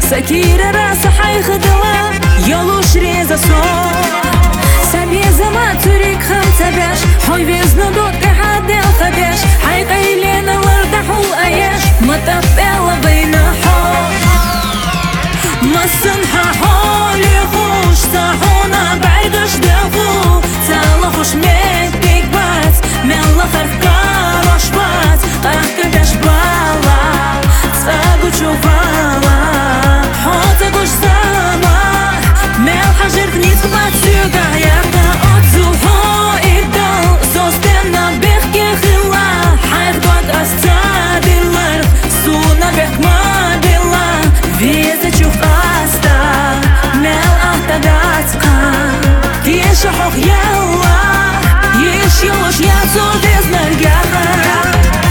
سكيرة راسه حيخدلا يلوش ريزا صوت سبيزة ما تريك خمسة باش حي بيزنو دوت حد الخدش حيقيلين الارتاح والأياش ما تبقى بين حول ما السنحة حولي خوش صاحونا بعيدش دافو تالخوش ميتك بات ميلا خرفكار وشبات قاك باش بالا تساقو تشوفالا حوتك وش ساما ميل حجر فنيت خبات سيوكا ياكا أتزو هو إدال سوستنا بيخكي خلا حيث قد أستادي الارض سونا بيخ ما بيلا فيزا تشوف أستا ميل أهتداتقا تيش حوخ يلا يش يلوش ياسو ديز نرقاها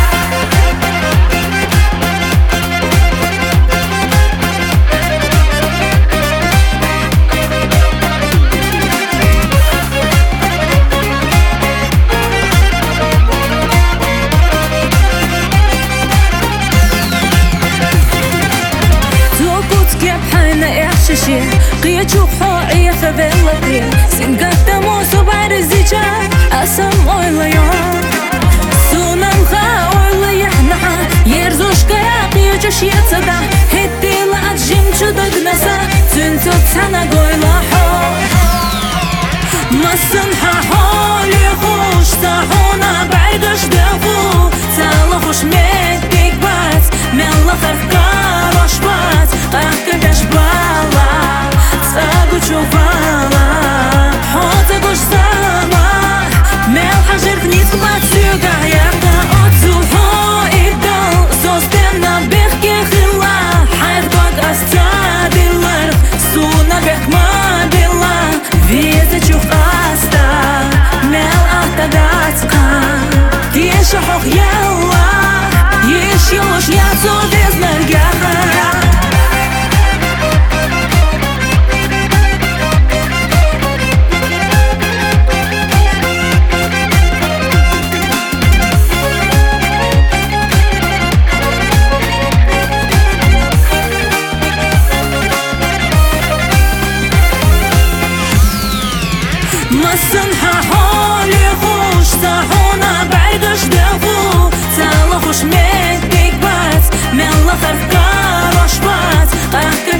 قيا تشوف حوعي فبلتي سنقات موسو بعرزيجا أسم أويلا يوم سونم خا أويلا يحنحا يرزوش كيا قيا جوش يتصدا هدي لأت جيم چودك نسا تنتو تسانا قويلا حو ما السنحا حولي خوش صاحونا بعيدش دافو تالخوش ميتك بات ميلا خرفكار وشبات قاك باش بالا تساقو تشوفالا حوتك وش ساما ميل حجر فنيت خبات سيوكا ياكا أتزو هو إدال سوستنا بيخكي خلا حيث قد أستادي الارض سونا بيخ ما بيلا فيزا تشوف أستا ميل أهتداتقا تيش حوخ يلا يش يلوش ياسو ديز نرقاها ما السنحة حولي خوش صاحونا بعيدش دافو تالخوش ميتك بات ميلا خرفكار وشبات قاك